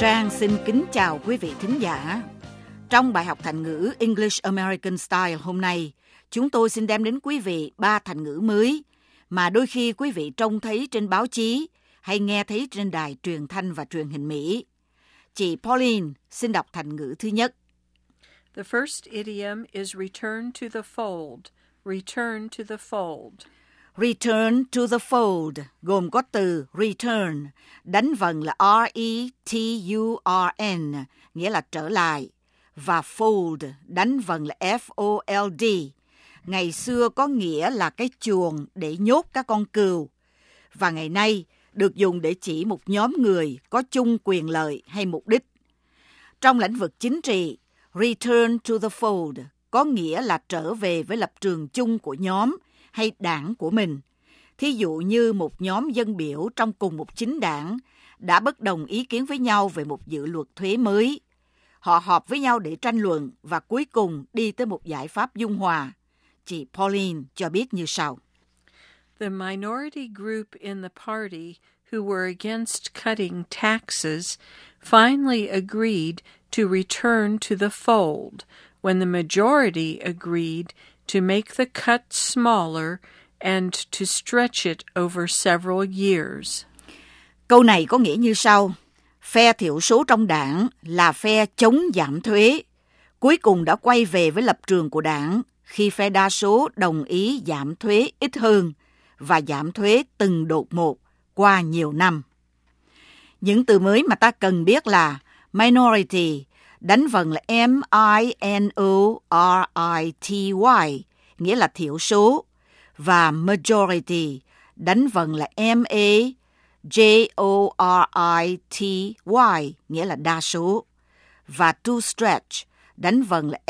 Trang xin kính chào quý vị thính giả. Trong bài học thành ngữ English American Style hôm nay, chúng tôi xin đem đến quý vị 3 thành ngữ mới mà đôi khi quý vị trông thấy trên báo chí hay nghe thấy trên đài truyền thanh và truyền hình Mỹ. Chị Pauline xin đọc thành ngữ thứ nhất. The first idiom is return to the fold. Return to the fold. Return to the fold gồm có từ return, đánh vần là R-E-T-U-R-N, nghĩa là trở lại, và fold, đánh vần là F-O-L-D. Ngày xưa có nghĩa là cái chuồng để nhốt các con cừu, và ngày nay được dùng để chỉ một nhóm người có chung quyền lợi hay mục đích. Trong lĩnh vực chính trị, return to the fold có nghĩa là trở về với lập trường chung của nhóm hay đảng của mình. Thí dụ như một nhóm dân biểu trong cùng một chính đảng đã bất đồng ý kiến với nhau về một dự luật thuế mới. Họ họp với nhau để tranh luận và cuối cùng đi tới một giải pháp dung hòa. Chị Pauline cho biết như sau. The minority group in the party who were against cutting taxes finally agreed to return to the fold when the majority agreed to make the cut smaller and to stretch it over several years. Câu này có nghĩa như sau. Phe thiểu số trong đảng là phe chống giảm thuế, cuối cùng đã quay về với lập trường của đảng khi phe đa số đồng ý giảm thuế ít hơn và giảm thuế từng đột một qua nhiều năm. Những từ mới mà ta cần biết là minority, đánh vần là M-I-N-O-R-I-T-Y, nghĩa là thiểu số, và majority, đánh vần là M-A-J-O-R-I-T-Y, nghĩa là đa số, và to stretch, đánh vần là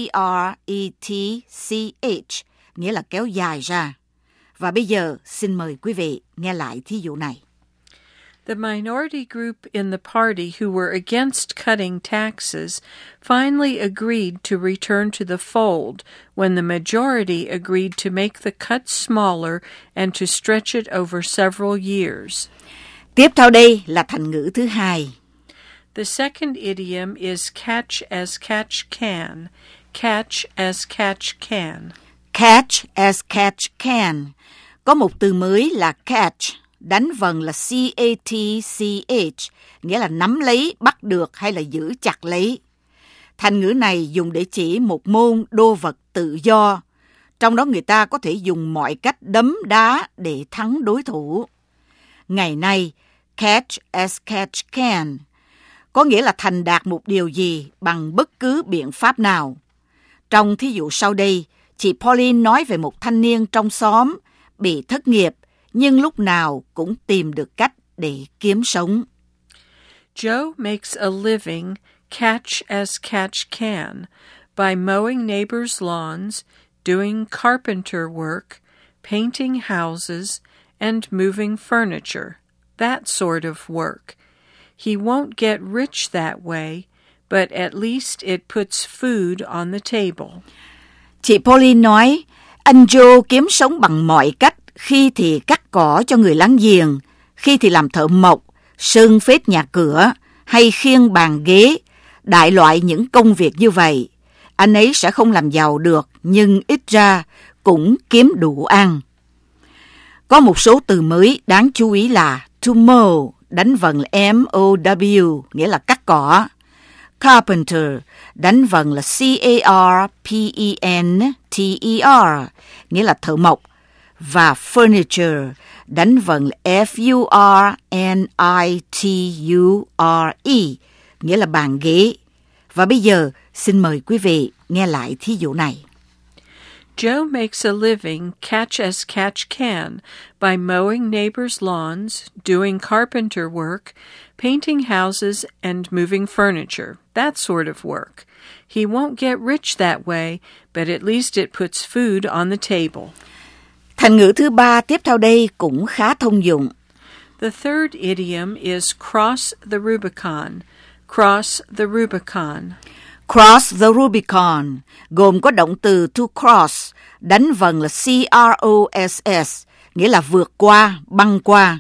S-T-R-E-T-C-H, nghĩa là kéo dài ra. Và bây giờ xin mời quý vị nghe lại thí dụ này. The minority group in the party who were against cutting taxes finally agreed to return to the fold when the majority agreed to make the cut smaller and to stretch it over several years. Tiếp theo đây là thành ngữ thứ hai. The second idiom is catch as catch can. Catch as catch can. Catch as catch can. Có một từ mới là catch, đánh vần là C-A-T-C-H, nghĩa là nắm lấy, bắt được hay là giữ chặt lấy. Thành ngữ này dùng để chỉ một môn đô vật tự do, trong đó người ta có thể dùng mọi cách đấm đá để thắng đối thủ. Ngày nay, catch as catch can có nghĩa là thành đạt một điều gì bằng bất cứ biện pháp nào. Trong thí dụ sau đây, chị Pauline nói về một thanh niên trong xóm bị thất nghiệp, nhưng lúc nào cũng tìm được cách để kiếm sống. Joe makes a living, catch as catch can, by mowing neighbors' lawns, doing carpenter work, painting houses, and moving furniture. That sort of work. He won't get rich that way, but at least it puts food on the table. Chị Pauline nói, anh Joe kiếm sống bằng mọi cách, khi thì cắt cỏ cho người láng giềng, khi thì làm thợ mộc, sơn phết nhà cửa, hay khiêng bàn ghế, đại loại những công việc như vậy. Anh ấy sẽ không làm giàu được, nhưng ít ra cũng kiếm đủ ăn. Có một số từ mới đáng chú ý là to mow, đánh vần là M-O-W, nghĩa là cắt cỏ. Carpenter, đánh vần là C-A-R-P-E-N-T-E-R, nghĩa là thợ mộc. Và furniture, đánh vần là F-U-R-N-I-T-U-R-E, nghĩa là bàn ghế. Và bây giờ, xin mời quý vị nghe lại thí dụ này. Joe makes a living, catch as catch can, by mowing neighbors' lawns, doing carpenter work, painting houses, and moving furniture. That sort of work. He won't get rich that way, but at least it puts food on the table. Thành ngữ thứ ba tiếp theo đây cũng khá thông dụng. The third idiom is cross the Rubicon. Cross the Rubicon. Cross the Rubicon gồm có động từ to cross, đánh vần là C-R-O-S-S, nghĩa là vượt qua, băng qua,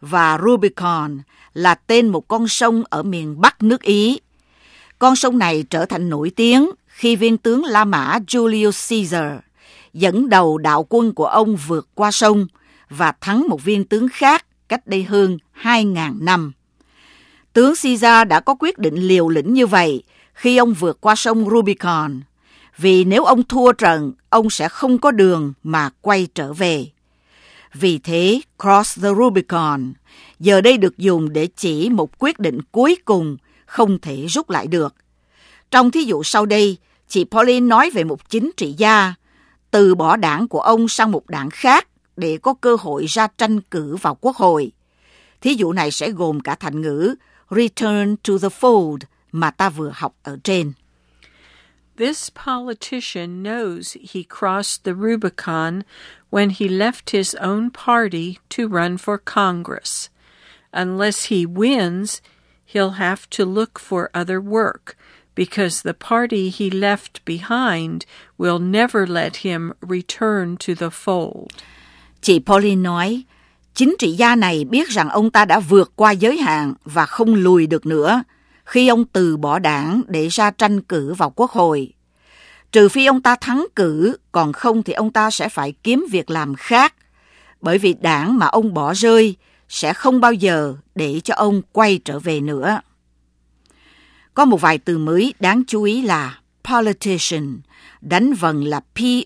và Rubicon là tên một con sông ở miền Bắc nước Ý. Con sông này trở thành nổi tiếng khi viên tướng La Mã Julius Caesar dẫn đầu đạo quân của ông vượt qua sông và thắng một viên tướng khác cách đây hơn 2.000 năm. Tướng Caesar đã có quyết định liều lĩnh như vậy khi ông vượt qua sông Rubicon, vì nếu ông thua trận, ông sẽ không có đường mà quay trở về. Vì thế, Cross the Rubicon giờ đây được dùng để chỉ một quyết định cuối cùng không thể rút lại được. Trong thí dụ sau đây, chị Pauline nói về một chính trị gia từ bỏ đảng của ông sang một đảng khác để có cơ hội ra tranh cử vào quốc hội. Thí dụ này sẽ gồm cả thành ngữ return to the fold mà ta vừa học ở trên. This politician knows he crossed the Rubicon when he left his own party to run for Congress. Unless he wins, he'll have to look for other work, because the party he left behind will never let him return to the fold. Chị Pauline nói, chính trị gia này biết rằng ông ta đã vượt qua giới hạn và không lùi được nữa khi ông từ bỏ đảng để ra tranh cử vào quốc hội. Trừ phi ông ta thắng cử, còn không thì ông ta sẽ phải kiếm việc làm khác, bởi vì đảng mà ông bỏ rơi sẽ không bao giờ để cho ông quay trở về nữa. Có một vài từ mới đáng chú ý là politician, đánh vần là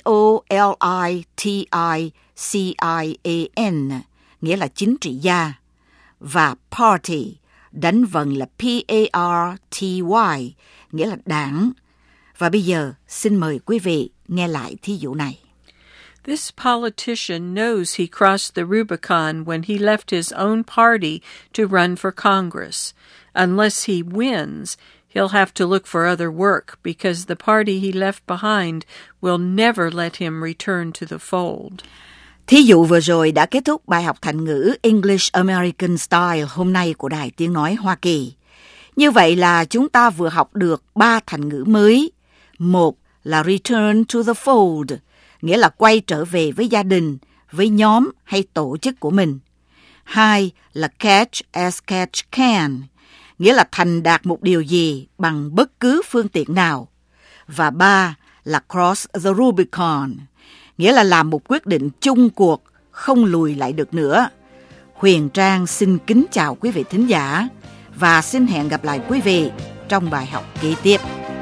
P-O-L-I-T-I-C-I-A-N, nghĩa là chính trị gia, và party, đánh vần là P-A-R-T-Y, nghĩa là đảng. Và bây giờ, xin mời quý vị nghe lại thí dụ này. This politician knows he crossed the Rubicon when he left his own party to run for Congress. Unless he wins, he'll have to look for other work because the party he left behind will never let him return to the fold. Thí dụ vừa rồi đã kết thúc bài học thành ngữ English American Style hôm nay của Đài Tiếng Nói Hoa Kỳ. Như vậy là chúng ta vừa học được 3 thành ngữ mới. Một là return to the fold, nghĩa là quay trở về với gia đình, với nhóm hay tổ chức của mình. 2 là catch as catch can, nghĩa là thành đạt một điều gì bằng bất cứ phương tiện nào. Và 3 là cross the Rubicon, nghĩa là làm một quyết định chung cuộc, không lùi lại được nữa. Huyền Trang xin kính chào quý vị thính giả và xin hẹn gặp lại quý vị trong bài học kế tiếp.